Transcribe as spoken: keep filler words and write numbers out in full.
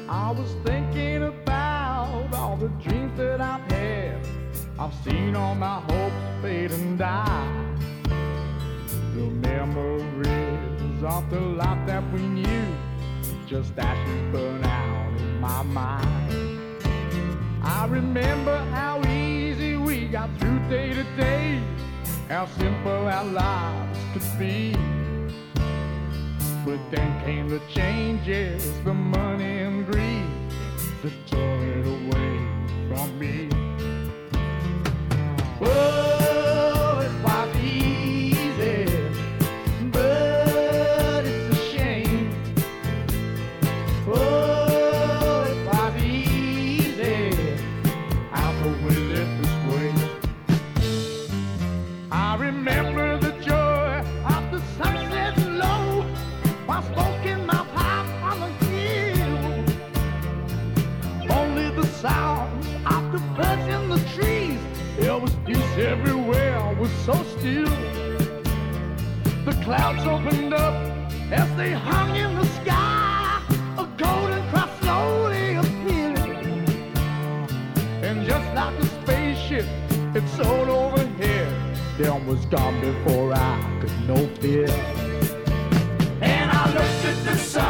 I was thinking about all the dreams that I've had. I've seen all my hopes fade and die. The memories of the life that we knew, just ashes burn out in my mind. I remember how easy we got through day to day, how simple our lives could be. But then came the changes, the money and greed that tore it away from me. Oh, it was easy, but it's a shame. Oh, it was easy, how could we live this way? I remember the joy of the sunset low, while smoking my pipe on the hill. Only the sounds of the birds in the trees, there was peace everywhere, was so still. The clouds opened up as they hung in the sky, a golden cross slowly appearing. And just like a spaceship, it soared overhead, then was gone before I could know fear. And I looked at the sun.